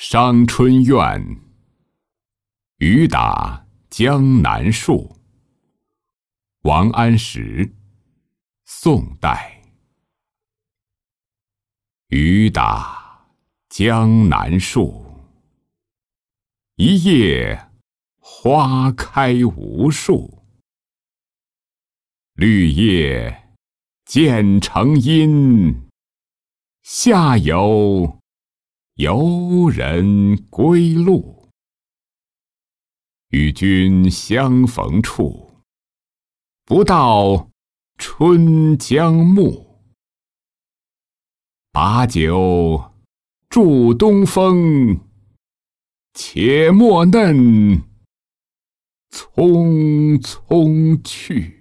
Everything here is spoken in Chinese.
伤春怨，雨打江南树。王安石，宋代。雨打江南树，一夜花开无数。绿叶渐成阴，下有游人归路。与君相逢处，不到春江暮。把酒祝东风，且莫嫩匆匆去。